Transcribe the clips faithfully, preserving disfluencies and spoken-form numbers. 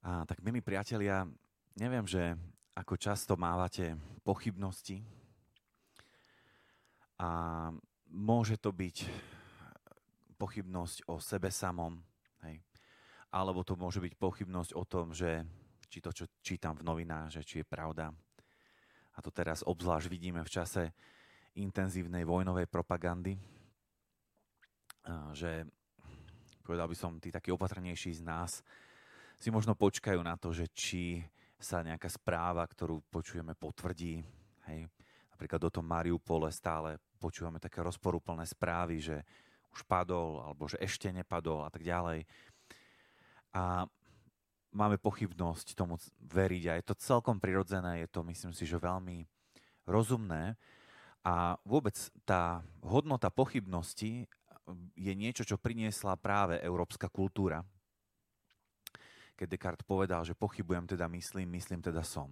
A tak, milí priatelia, neviem, že ako často mávate pochybnosti a môže to byť pochybnosť o sebe samom, hej. Alebo to môže byť pochybnosť o tom, že či to, čo čítam v novinách, že či je pravda. A to teraz obzvlášť vidíme v čase intenzívnej vojnovej propagandy, a že povedal by som, tí takí opatrnejší z nás si možno počkajú na to, že či sa nejaká správa, ktorú počujeme, potvrdí. Hej. Napríklad o tom Mariupole stále počúvame také rozporúplné správy, že už padol, alebo že ešte nepadol a tak ďalej. A máme pochybnosť tomu veriť a je to celkom prirodzené, je to, myslím si, že veľmi rozumné. A vôbec tá hodnota pochybnosti je niečo, čo priniesla práve európska kultúra. Keď Descartes povedal, že pochybujem, teda myslím, myslím, teda som.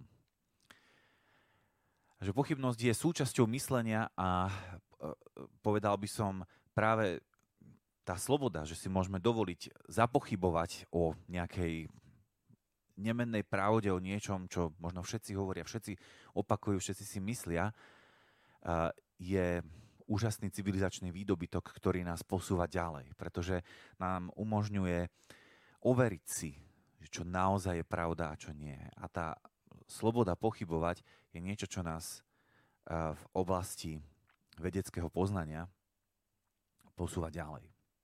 Že pochybnosť je súčasťou myslenia a povedal by som práve tá sloboda, že si môžeme dovoliť zapochybovať o nejakej nemennej pravde, o niečom, čo možno všetci hovoria, všetci opakujú, všetci si myslia, je úžasný civilizačný výdobytok, ktorý nás posúva ďalej, pretože nám umožňuje overiť si, čo naozaj je pravda a čo nie. A tá sloboda pochybovať je niečo, čo nás v oblasti vedeckého poznania posúva ďalej.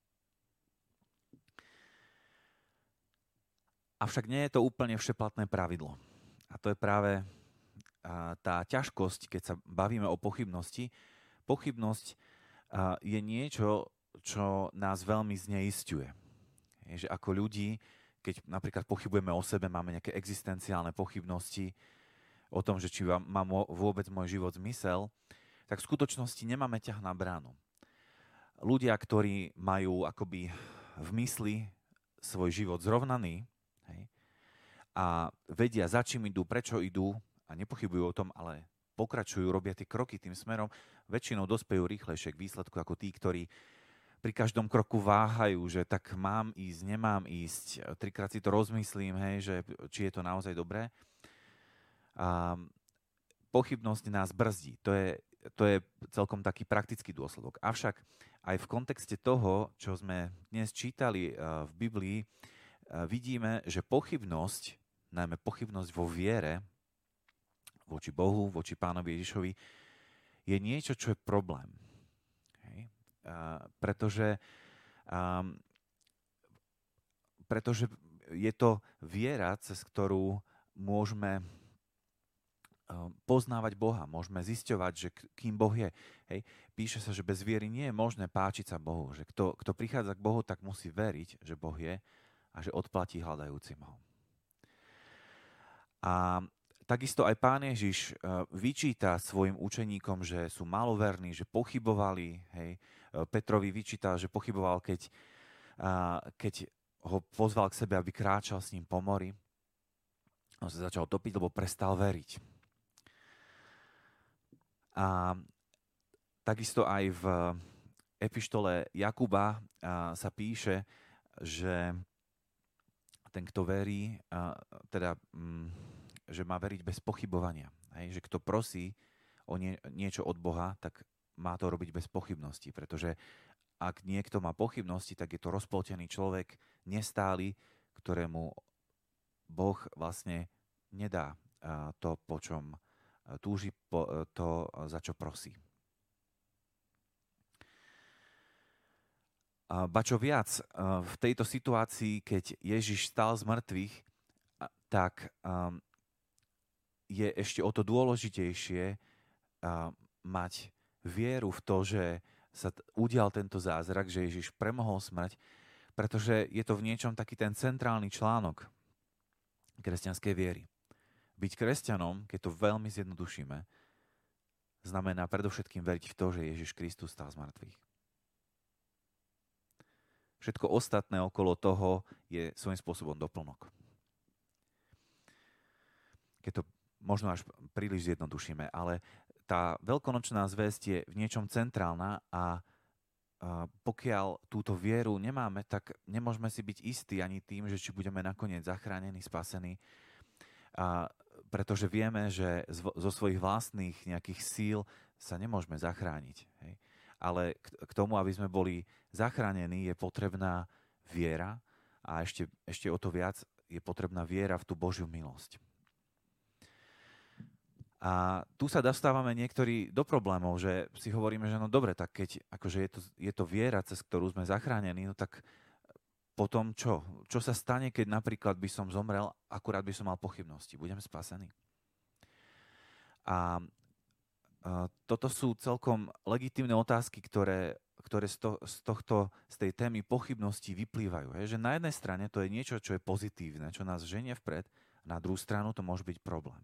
Avšak nie je to úplne všeplatné pravidlo. A to je práve tá ťažkosť, keď sa bavíme o pochybnosti. Pochybnosť je niečo, čo nás veľmi zneisťuje. Je, že ako ľudí, keď napríklad pochybujeme o sebe, máme nejaké existenciálne pochybnosti o tom, že či má vôbec môj život zmysel, tak v skutočnosti nemáme ťah na bránu. Ľudia, ktorí majú akoby v mysli svoj život zrovnaný, hej, a vedia, za čím idú, prečo idú a nepochybujú o tom, ale pokračujú, robia tie kroky tým smerom, väčšinou dospejú rýchlejšie k výsledku ako tí, ktorí pri každom kroku váhajú, že tak mám ísť, nemám ísť, trikrát si to rozmyslím, hej, že či je to naozaj dobré. A pochybnosť nás brzdí. To je, to je celkom taký praktický dôsledok. Avšak aj v kontexte toho, čo sme dnes čítali v Biblii, vidíme, že pochybnosť, najmä pochybnosť vo viere, voči Bohu, voči Pánovi Ježišovi, je niečo, čo je problém. Hej. Uh, pretože, um, pretože je to viera, cez ktorú môžeme um, poznávať Boha, môžeme zisťovať, že kým Boh je. Hej. Píše sa, že bez viery nie je možné páčiť sa Bohu. Že kto, kto prichádza k Bohu, tak musí veriť, že Boh je a že odplatí hľadajúcim ho. A takisto aj Pán Ježiš vyčíta svojim učeníkom, že sú maloverní, že pochybovali. Hej. Petrovi vyčítal, že pochyboval, keď, keď ho pozval k sebe, aby kráčal s ním po mori. On sa začal topiť, lebo prestal veriť. A takisto aj v epištole Jakuba sa píše, že ten, kto verí, teda že má veriť bez pochybovania. Hej? Že kto prosí o nie, niečo od Boha, tak má to robiť bez pochybnosti. Pretože ak niekto má pochybnosti, tak je to rozpoltený človek, nestály, ktorému Boh vlastne nedá to, po čom túži, po to, za čo prosí. Ba čo viac, v tejto situácii, keď Ježiš stál z mŕtvych, tak je ešte o to dôležitejšie uh, mať vieru v to, že sa t- udial tento zázrak, že Ježiš premohol smrť, pretože je to v niečom taký ten centrálny článok kresťanskej viery. Byť kresťanom, keď to veľmi zjednodušíme, znamená predovšetkým veriť v to, že Ježiš Kristus stál z mŕtvych. Všetko ostatné okolo toho je svojím spôsobom doplnok. Keď to možno až príliš zjednodušíme, ale tá veľkonočná zvesť je v niečom centrálna a pokiaľ túto vieru nemáme, tak nemôžeme si byť istí ani tým, že či budeme nakoniec zachránení, spasení. A pretože vieme, že zo svojich vlastných nejakých síl sa nemôžeme zachrániť. Hej. Ale k tomu, aby sme boli zachránení, je potrebná viera a ešte, ešte o to viac je potrebná viera v tú Božiu milosť. A tu sa dostávame niektorí do problémov, že si hovoríme, že no dobre, tak keď akože je to, je to viera, cez ktorú sme zachránení, no tak potom čo? Čo sa stane, keď napríklad by som zomrel, akurát by som mal pochybnosti? Budem spasený? A, a toto sú celkom legitímne otázky, ktoré, ktoré z, to, z, tohto, z tej témy pochybností vyplývajú. Hej? Že na jednej strane to je niečo, čo je pozitívne, čo nás ženie vpred, na druhú stranu to môže byť problém.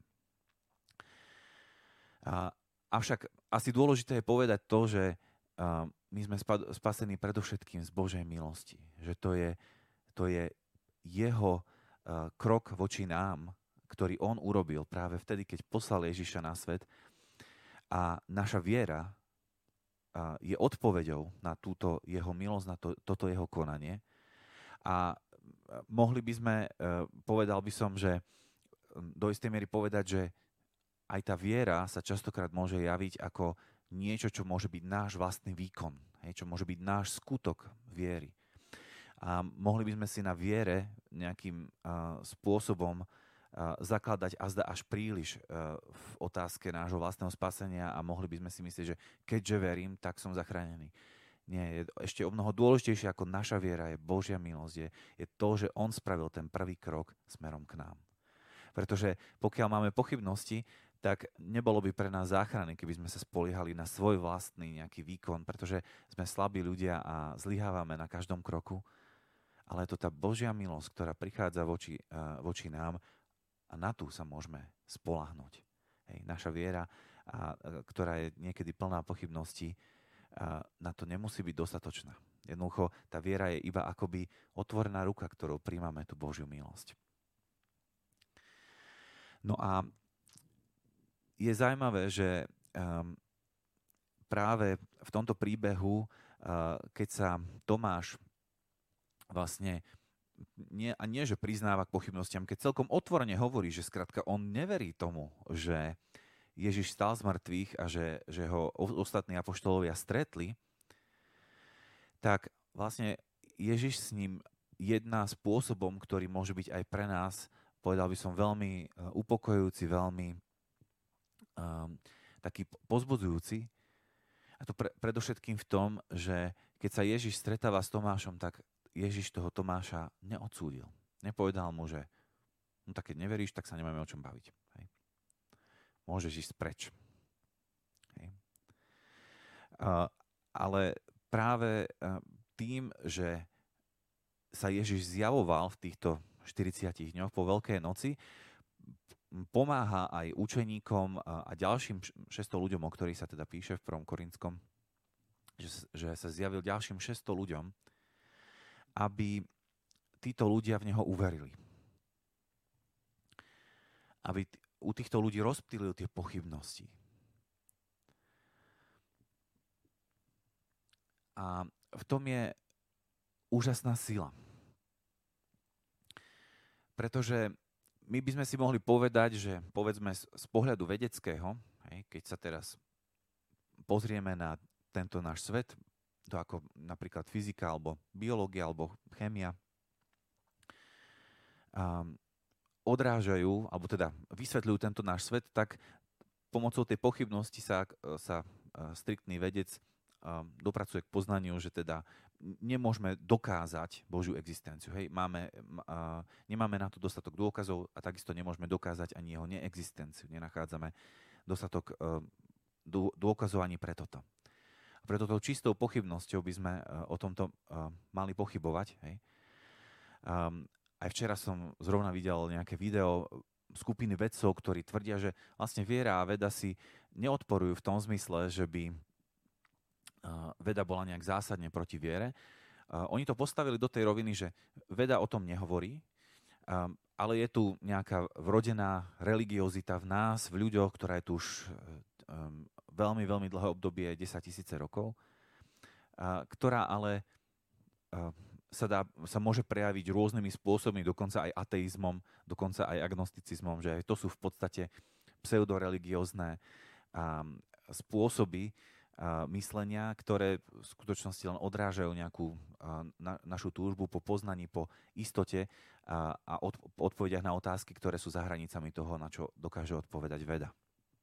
A, avšak asi dôležité je povedať to, že a, my sme spad, spasení predovšetkým z Božej milosti. Že to je, to je jeho a, krok voči nám, ktorý on urobil práve vtedy, keď poslal Ježiša na svet. A naša viera a, je odpoveďou na túto jeho milosť, na to, toto jeho konanie. A mohli by sme, a, povedal by som, že do istej miery povedať, že aj tá viera sa častokrát môže javiť ako niečo, čo môže byť náš vlastný výkon, hej, čo môže byť náš skutok viery. A mohli by sme si na viere nejakým uh, spôsobom uh, zakladať azda až príliš uh, v otázke nášho vlastného spasenia a mohli by sme si myslieť, že keďže verím, tak som zachránený. Nie, je ešte o mnoho dôležitejšie ako naša viera je Božia milosť, je, je to, že on spravil ten prvý krok smerom k nám. Pretože pokiaľ máme pochybnosti, tak nebolo by pre nás záchrany, keby sme sa spoliehali na svoj vlastný nejaký výkon, pretože sme slabí ľudia a zlyhávame na každom kroku. Ale je to tá Božia milosť, ktorá prichádza voči, uh, voči nám a na tú sa môžeme spoľahnúť. Hej, naša viera, a, a, ktorá je niekedy plná pochybností, a, na to nemusí byť dostatočná. Jednoducho, tá viera je iba akoby otvorená ruka, ktorou príjmame tú Božiu milosť. No a je zaujímavé, že um, práve v tomto príbehu, uh, keď sa Tomáš vlastne, nie, a nie, že priznáva k pochybnostiam, keď celkom otvorene hovorí, že skrátka on neverí tomu, že Ježiš stal z mŕtvych a že, že ho ostatní apoštolovia stretli, tak vlastne Ježiš s ním jedná spôsobom, ktorý môže byť aj pre nás, povedal by som, veľmi uh, upokojujúci, veľmi Um, taký pozbudzujúci. A to pre, predovšetkým v tom, že keď sa Ježiš stretáva s Tomášom, tak Ježiš toho Tomáša neodsúdil. Nepovedal mu, že no tak keď neveríš, tak sa nemáme o čom baviť. Hej. Môžeš ísť preč. Hej. Uh, ale práve uh, tým, že sa Ježiš zjavoval v týchto štyridsiatich dňoch po Veľkej noci, pomáha aj učeníkom a ďalším šesťsto ľuďom, o ktorých sa teda píše v prvom Korintskom, že, že sa zjavil ďalším šesťsto ľuďom, aby títo ľudia v neho uverili. Aby t- u týchto ľudí rozptýlil tie pochybnosti. A v tom je úžasná sila. Pretože my by sme si mohli povedať, že povedzme z pohľadu vedeckého, hej, keď sa teraz pozrieme na tento náš svet, to ako napríklad fyzika, alebo biológia, alebo chémia, um, odrážajú, alebo teda vysvetľujú tento náš svet, tak pomocou tej pochybnosti sa, sa striktný vedec um, dopracuje k poznaniu, že teda nemôžeme dokázať Božiu existenciu. Hej, máme, uh, nemáme na to dostatok dôkazov a takisto nemôžeme dokázať ani jeho neexistenciu. Nenachádzame dostatok uh, dôkazov ani pre toto. A preto tou čistou pochybnosťou by sme uh, o tomto uh, mali pochybovať. Hej. Um, aj včera som zrovna videl nejaké video skupiny vedcov, ktorí tvrdia, že vlastne viera a veda si neodporujú v tom zmysle, že by veda bola nejak zásadne proti viere. Uh, oni to postavili do tej roviny, že veda o tom nehovorí, um, ale je tu nejaká vrodená religiozita v nás, v ľuďoch, ktorá je tu už um, veľmi, veľmi dlhé obdobie, desaťtisíce rokov. ktorá ale sa, dá, sa môže prejaviť rôznymi spôsobmi, dokonca aj ateizmom, dokonca aj agnosticizmom, že aj to sú v podstate pseudoreligiózne spôsoby myslenia, ktoré v skutočnosti len odrážajú nejakú na, našu túžbu po poznaní, po istote a, a od, odpovediach na otázky, ktoré sú za hranicami toho, na čo dokáže odpovedať veda.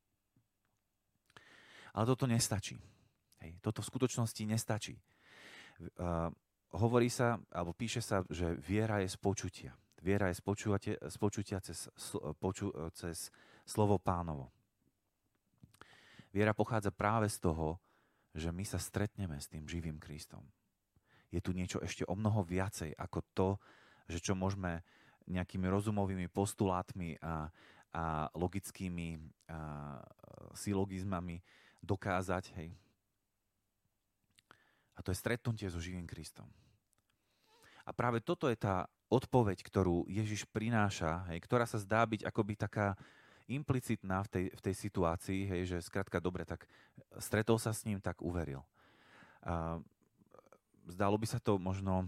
Ale toto nestačí. Hej, toto v skutočnosti nestačí. Uh, hovorí sa, alebo píše sa, že viera je z počutia. Viera je z počutia, z počutia cez, poču, cez slovo Pánovo. Viera pochádza práve z toho, že my sa stretneme s tým živým Kristom. Je tu niečo ešte o mnoho viacej ako to, že čo môžeme nejakými rozumovými postulátmi a, a logickými a, silogizmami dokázať. Hej. A to je stretnutie so živým Kristom. A práve toto je tá odpoveď, ktorú Ježiš prináša, hej, ktorá sa zdá byť akoby taká implicitná v tej, v tej situácii, hej, že skrátka dobre, tak stretol sa s ním, tak uveril. A zdalo by sa to možno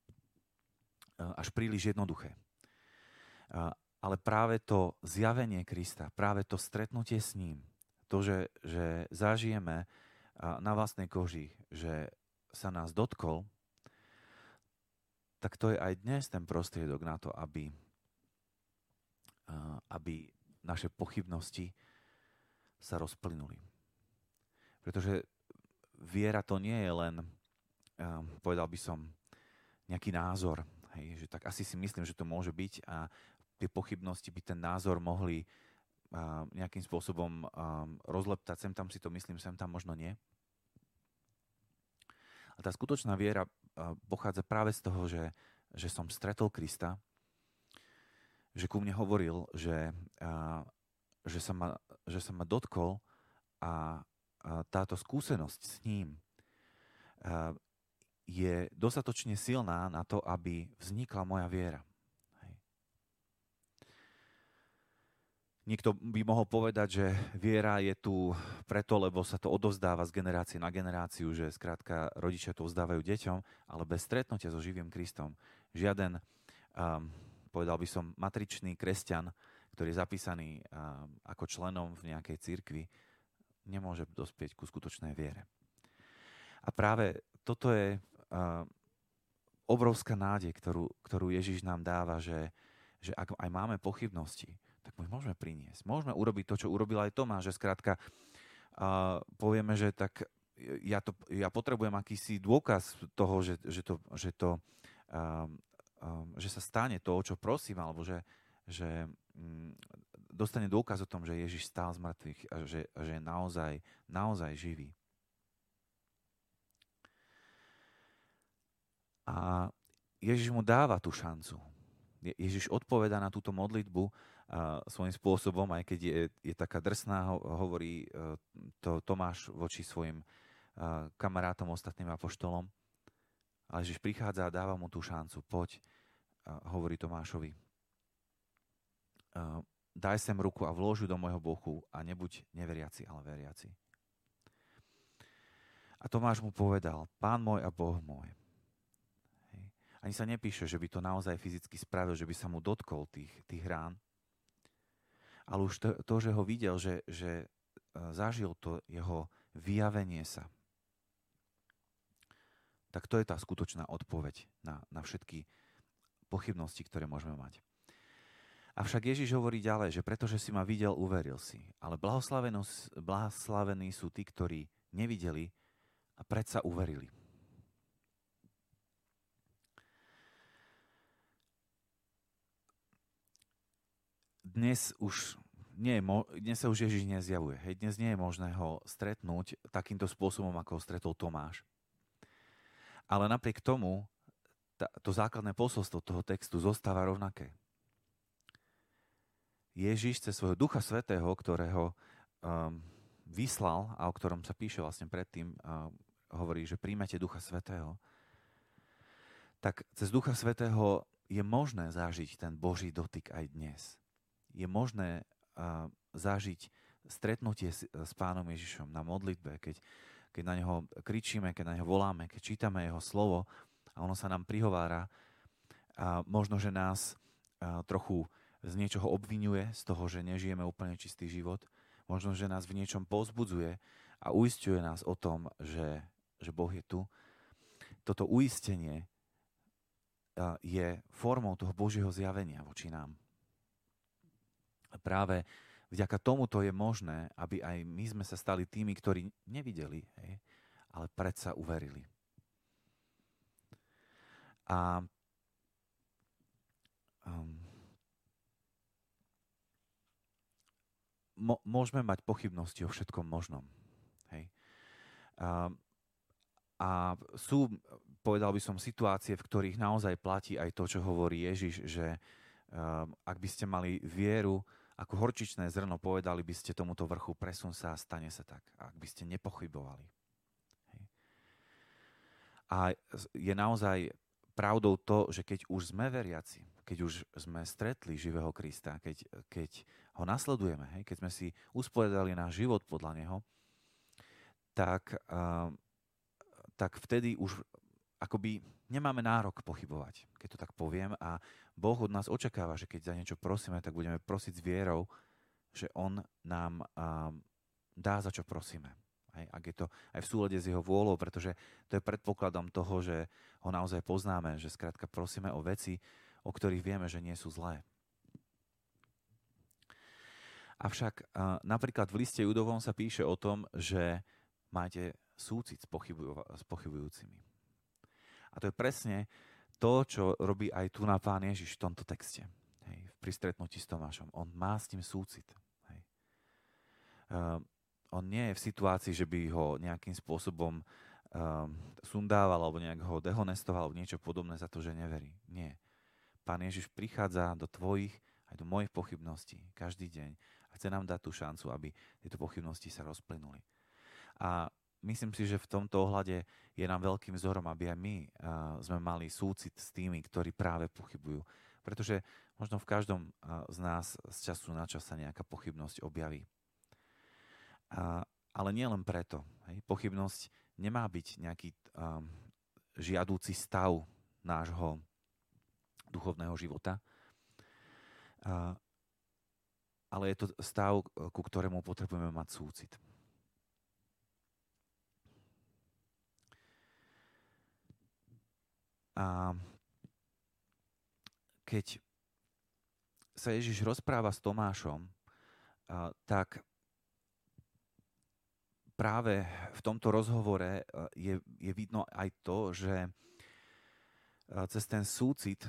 až príliš jednoduché. A, ale práve to zjavenie Krista, práve to stretnutie s ním, to, že, že zažijeme na vlastnej koži, že sa nás dotkol, tak to je aj dnes ten prostriedok na to, aby, aby naše pochybnosti sa rozplynuli. Pretože viera to nie je len, povedal by som, nejaký názor. Hej, že tak asi si myslím, že to môže byť a tie pochybnosti by ten názor mohli nejakým spôsobom rozleptať. Sem tam si to myslím, sem tam možno nie. A tá skutočná viera pochádza práve z toho, že, že som stretol Krista, že ku mne hovoril, že, a, že, sa, ma, že sa ma dotkol a, a táto skúsenosť s ním a, je dostatočne silná na to, aby vznikla moja viera. Hej. Niekto by mohol povedať, že viera je tu preto, lebo sa to odovzdáva z generácie na generáciu, že skrátka rodičia to vzdávajú deťom, ale bez stretnutia so živým Kristom žiaden um, povedal by som, matričný kresťan, ktorý je zapísaný uh, ako členom v nejakej cirkvi, nemôže dospieť ku skutočnej viere. A práve toto je uh, obrovská nádej, ktorú, ktorú Ježiš nám dáva, že, že ak aj máme pochybnosti, tak my môžeme priniesť. Môžeme urobiť to, čo urobil aj Tomáš, že skrátka uh, povieme, že tak ja, to, ja potrebujem akýsi dôkaz toho, že, že to, že to uh, Um, že sa stane to, o čo prosím, alebo že, že um, dostane dôkaz o tom, že Ježiš stál z mŕtvych a že, a že je naozaj, naozaj živý. A Ježiš mu dáva tú šancu. Je, Ježiš odpovedá na túto modlitbu uh, svojím spôsobom, aj keď je, je taká drsná, ho, hovorí uh, to Tomáš voči svojim uh, kamarátom, ostatným apoštolom. Ale Ježiš prichádza a dáva mu tú šancu. Poď, hovorí Tomášovi, daj sem ruku a vlož ju do môjho boku a nebuď neveriaci, ale veriaci. A Tomáš mu povedal, Pán môj a Boh môj. Hej. Ani sa nepíše, že by to naozaj fyzicky spravil, že by sa mu dotkol tých, tých rán. Ale už to, to že ho videl, že, že zažil to jeho vyjavenie sa, tak to je tá skutočná odpoveď na, na všetky pochybnosti, ktoré môžeme mať. Avšak Ježiš hovorí ďalej, že pretože si ma videl, uveril si. Ale blahoslavení sú tí, ktorí nevideli a predsa uverili. Dnes už nie je, dnes sa už Ježiš nezjavuje. Hej, dnes nie je možné ho stretnúť takýmto spôsobom, ako ho stretol Tomáš. Ale napriek tomu tá, to základné posolstvo toho textu zostáva rovnaké. Ježiš cez svojho Ducha Svätého, ktorého um, vyslal a o ktorom sa píše vlastne predtým, um, hovorí, že príjmete Ducha Svätého, tak cez Ducha Svätého je možné zažiť ten Boží dotyk aj dnes. Je možné uh, zažiť stretnutie s, s Pánom Ježišom na modlitbe, keď keď na neho kričíme, keď na neho voláme, keď čítame jeho slovo a ono sa nám prihovára, a možno, že nás trochu z niečoho obviňuje, z toho, že nežijeme úplne čistý život, možno, že nás v niečom povzbudzuje a uisťuje nás o tom, že, že Boh je tu. Toto uistenie je formou toho Božieho zjavenia voči nám. A práve vďaka tomuto je možné, aby aj my sme sa stali tými, ktorí nevideli, hej, ale predsa uverili. A um, mo- môžeme mať pochybnosti o všetkom možnom. Hej. A, a sú, povedal by som, situácie, v ktorých naozaj platí aj to, čo hovorí Ježiš, že um, ak by ste mali vieru ako horčičné zrno, povedali by ste tomuto vrchu, presun sa a stane sa tak. Ak by ste nepochybovali. Hej. A je naozaj pravdou to, že keď už sme veriaci, keď už sme stretli živého Krista, keď, keď ho nasledujeme, hej, keď sme si usporiadali náš život podľa neho, tak, uh, tak vtedy už akoby nemáme nárok pochybovať, keď to tak poviem. A Boh od nás očakáva, že keď za niečo prosíme, tak budeme prosiť s vierou, že on nám uh, dá, za čo prosíme. Hej, ak je to aj v súlade s jeho vôľou, pretože to je predpokladom toho, že ho naozaj poznáme, že skrátka prosíme o veci, o ktorých vieme, že nie sú zlé. Avšak uh, napríklad v liste Judovom sa píše o tom, že máte súcit s, pochybuj- s pochybujúcimi. A to je presne to, čo robí aj tu na Pán Ježiš v tomto texte. Hej, pri stretnutí s Tomášom. On má s tým súcit. Hej. Uh, On nie je v situácii, že by ho nejakým spôsobom um, sundával alebo nejak ho dehonestoval alebo niečo podobné za to, že neverí. Nie. Pán Ježiš prichádza do tvojich aj do mojich pochybností každý deň a chce nám dať tú šancu, aby tieto pochybnosti sa rozplynuli. A myslím si, že v tomto ohľade je nám veľkým vzorom, aby aj my uh, sme mali súcit s tými, ktorí práve pochybujú. Pretože možno v každom uh, z nás z času na čas sa nejaká pochybnosť objaví. A, ale nie len preto. Hej. Pochybnosť nemá byť nejaký um, žiadúci stav nášho duchovného života, a, ale je to stav, ku ktorému potrebujeme mať súcit. A keď sa Ježiš rozpráva s Tomášom, a, tak práve v tomto rozhovore je, je vidno aj to, že cez ten súcit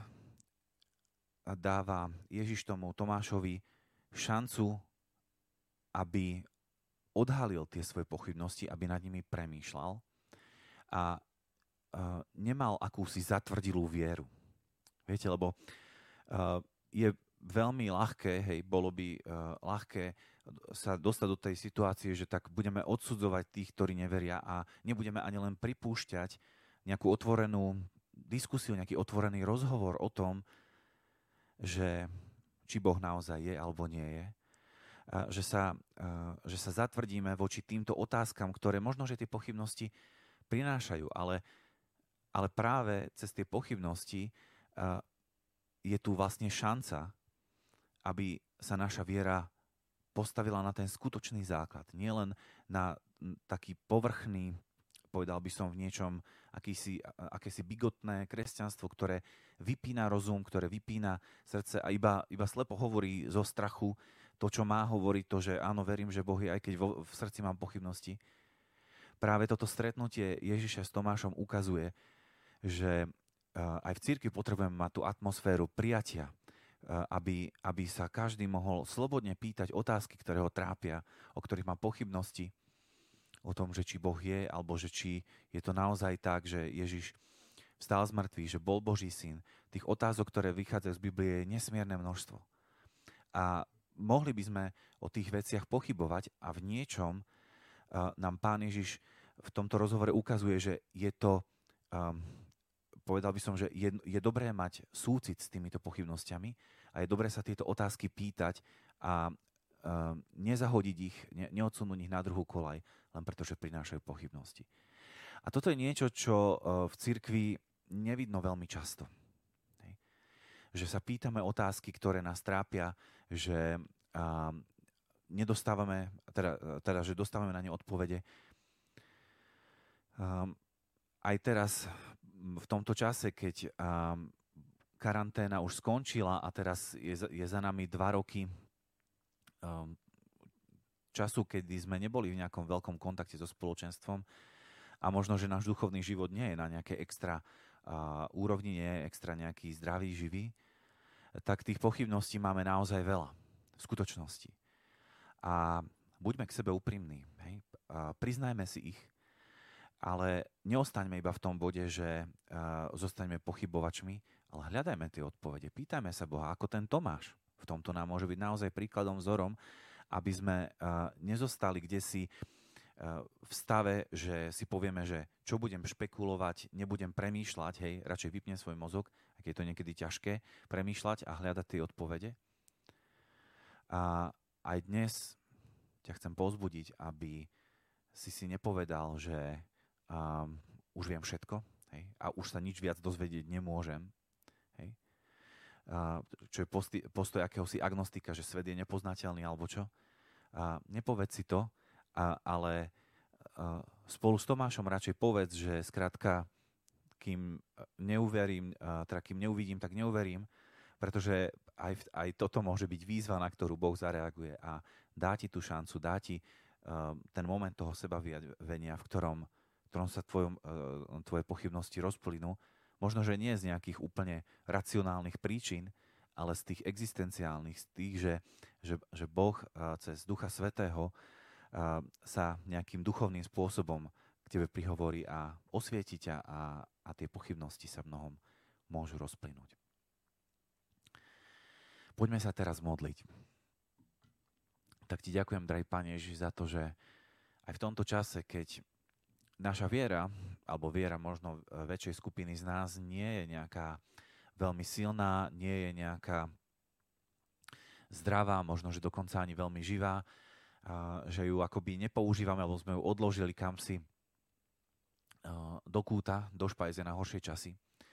dáva Ježiš tomu Tomášovi šancu, aby odhalil tie svoje pochybnosti, aby nad nimi premýšľal a nemal akúsi zatvrdilú vieru. Viete, lebo je veľmi ľahké, hej, bolo by ľahké sa dostať do tej situácie, že tak budeme odsudzovať tých, ktorí neveria a nebudeme ani len pripúšťať nejakú otvorenú diskusiu, nejaký otvorený rozhovor o tom, že či Boh naozaj je alebo nie je. A že sa, že sa zatvrdíme voči týmto otázkam, ktoré možno, že tie pochybnosti prinášajú, ale, ale práve cez tie pochybnosti je tu vlastne šanca, aby sa naša viera postavila na ten skutočný základ. Nie len na taký povrchný, povedal by som v niečom, akýsi, akési bigotné kresťanstvo, ktoré vypína rozum, ktoré vypína srdce a iba, iba slepo hovorí zo strachu to, čo má hovoriť, to, že áno, verím, že Boh je, aj keď vo, v srdci mám pochybnosti. Práve toto stretnutie Ježiša s Tomášom ukazuje, že aj v cirkvi potrebujeme mať tú atmosféru prijatia, Aby, aby sa každý mohol slobodne pýtať otázky, ktoré ho trápia, o ktorých má pochybnosti, o tom, že či Boh je, alebo že či je to naozaj tak, že Ježiš vstal z mŕtvych, že bol Boží syn. Tých otázok, ktoré vychádzajú z Biblie, je nesmierne množstvo. A mohli by sme o tých veciach pochybovať a v niečom uh, nám Pán Ježiš v tomto rozhovore ukazuje, že je to... Um, Povedal by som, že je, je dobré mať súcit s týmito pochybnosťami a je dobré sa tieto otázky pýtať a nezahodiť ich, ne, neodsunúť ich na druhú koľaj, len preto, že prinášajú pochybnosti. A toto je niečo, čo v cirkvi nevidno veľmi často. Hej. Že sa pýtame otázky, ktoré nás trápia, že a, nedostávame, teda, teda, že dostávame na ne odpovede. Um, aj teraz, v tomto čase, keď um, karanténa už skončila a teraz je, je za nami dva roky um, času, kedy sme neboli v nejakom veľkom kontakte so spoločenstvom a možno, že náš duchovný život nie je na nejakej extra uh, úrovni, nie je extra nejaký zdravý, živý, tak tých pochybností máme naozaj veľa v skutočnosti. A buďme k sebe úprimní, hej? Uh, priznajme si ich, ale neostaňme iba v tom bode, že uh, zostaňme pochybovačmi, ale hľadajme tie odpovede. Pýtajme sa Boha, ako ten Tomáš. V tomto nám môže byť naozaj príkladom, vzorom, aby sme uh, nezostali kdesi uh, v stave, že si povieme, že čo budem špekulovať, nebudem premýšľať, hej, radšej vypnem svoj mozog, ak je to niekedy ťažké, premýšľať a hľadať tie odpovede. A aj dnes ťa chcem povzbudiť, aby si si nepovedal, že Um, už viem všetko, hej, a už sa nič viac dozvedieť nemôžem. Hej. Uh, čo je posti- postoj akéhosi agnostika, že svet je nepoznateľný, alebo čo. Uh, nepovedz si to, uh, ale uh, spolu s Tomášom radšej povedz, že skrátka, kým neuverím, uh, teda kým neuvidím, tak neuverím, pretože aj, aj toto môže byť výzva, na ktorú Boh zareaguje a dá ti tú šancu, dá ti uh, ten moment toho sebavyjadrenia, v ktorom v ktorom sa tvojom, tvoje pochybnosti rozplynú. Možno, že nie z nejakých úplne racionálnych príčin, ale z tých existenciálnych, z tých, že, že, že Boh cez Ducha Svätého sa nejakým duchovným spôsobom k tebe prihovorí a osvieti ťa a, a tie pochybnosti sa mnohom môžu rozplynúť. Poďme sa teraz modliť. Tak ti ďakujem, drahý Pane Ježiš, za to, že aj v tomto čase, keď naša viera, alebo viera možno väčšej skupiny z nás nie je nejaká veľmi silná, nie je nejaká zdravá, možno, že dokonca ani veľmi živá, že ju akoby nepoužívame, alebo sme ju odložili kamsi do kúta, do špajze na horšie časy.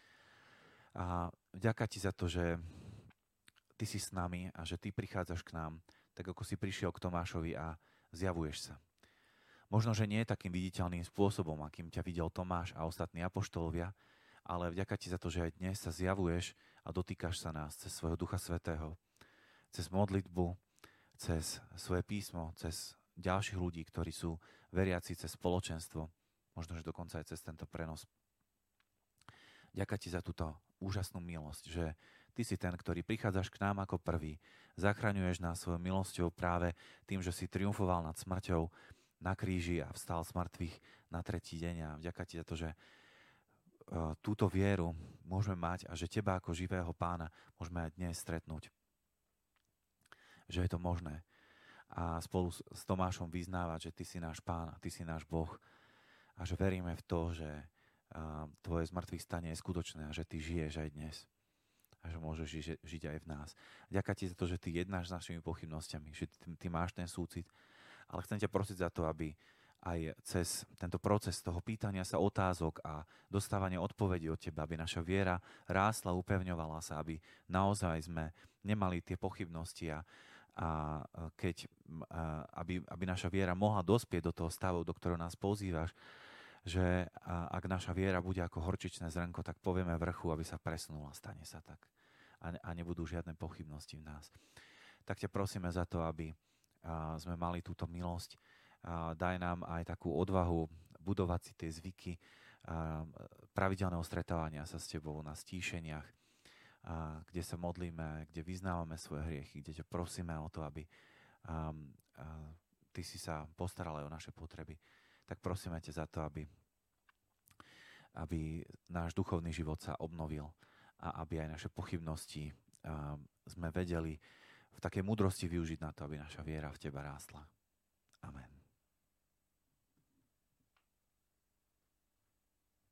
A vďaka ti za to, že ty si s nami a že ty prichádzaš k nám, tak ako si prišiel k Tomášovi a zjavuješ sa. Možno, že nie je takým viditeľným spôsobom, akým ťa videl Tomáš a ostatní apoštolovia, ale vďaka ti za to, že aj dnes sa zjavuješ a dotýkaš sa nás cez svojho Ducha Svätého, cez modlitbu, cez svoje písmo, cez ďalších ľudí, ktorí sú veriaci, cez spoločenstvo, možno, že dokonca aj cez tento prenos. Vďaka ti za túto úžasnú milosť, že ty si ten, ktorý prichádzaš k nám ako prvý, zachraňuješ nás svojou milosťou práve tým, že si triumfoval nad smrťou na kríži a vstal z mŕtvych na tretí deň. A vďaka ti za to, že uh, túto vieru môžeme mať a že teba ako živého Pána môžeme aj dnes stretnúť. Že je to možné. A spolu s, s Tomášom vyznávať, že ty si náš Pán a ty si náš Boh a že veríme v to, že uh, tvoje zmrtvých stanie je skutočné a že ty žiješ aj dnes a že môžeš ži- žiť aj v nás. Vďaka ti za to, že ty jednáš s našimi pochybnosťami, že ty, ty máš ten súcit. Ale chcem ťa prosiť za to, aby aj cez tento proces toho pýtania sa otázok a dostávania odpovedí od teba, aby naša viera rástla, upevňovala sa, aby naozaj sme nemali tie pochybnosti a, a keď, a, aby, aby naša viera mohla dospieť do toho stavu, do ktorého nás pozývaš, že a, ak naša viera bude ako horčičné zrnko, tak povieme vrchu, aby sa presunula, stane sa tak. A, a nebudú žiadne pochybnosti v nás. Tak ťa prosíme za to, aby a sme mali túto milosť. A daj nám aj takú odvahu budovať si tie zvyky a pravidelného stretávania sa s tebou na stíšeniach, a kde sa modlíme, kde vyznávame svoje hriechy, kde ťa prosíme o to, aby a, a, ty si sa postaral aj o naše potreby. Tak prosíme ťa za to, aby, aby náš duchovný život sa obnovil a aby aj naše pochybnosti a, sme vedeli v takej múdrosti využiť na to, aby naša viera v teba rástla. Amen.